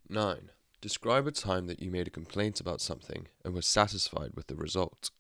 9. Describe a time that you made a complaint about something and were satisfied with the result.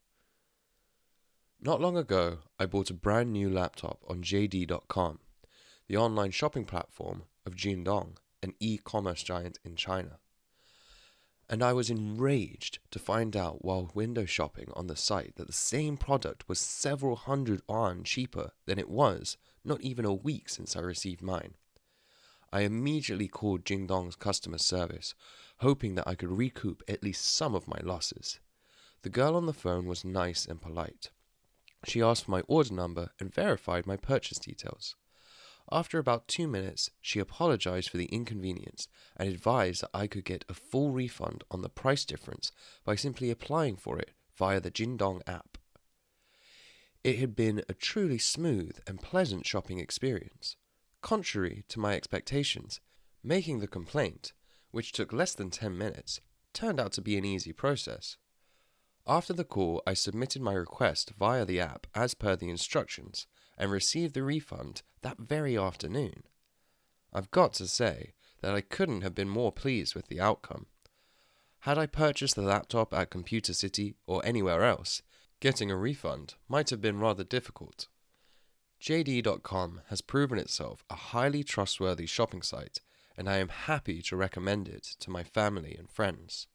Not long ago, I bought a brand new laptop on JD.com, the online shopping platform of Jingdong, an e-commerce giant in China. And I was enraged to find out while window shopping on the site that the same product was several hundred yuan cheaper than it was not even a week since I received mine. I immediately called Jingdong's customer service, hoping that I could recoup at least some of my losses. The girl on the phone was nice and polite. She asked for my order number and verified my purchase details. After about 2 minutes, she apologized for the inconvenience and advised that I could get a full refund on the price difference by simply applying for it via the Jingdong app. It had been a truly smooth and pleasant shopping experience. Contrary to my expectations, making the complaint, which took less than 10 minutes, turned out to be an easy process. After the call, I submitted my request via the app as per the instructions and received the refund that very afternoon. I've got to say that I couldn't have been more pleased with the outcome. Had I purchased the laptop at Computer City or anywhere else, getting a refund might have been rather difficult. JD.com has proven itself a highly trustworthy shopping site, and I am happy to recommend it to my family and friends.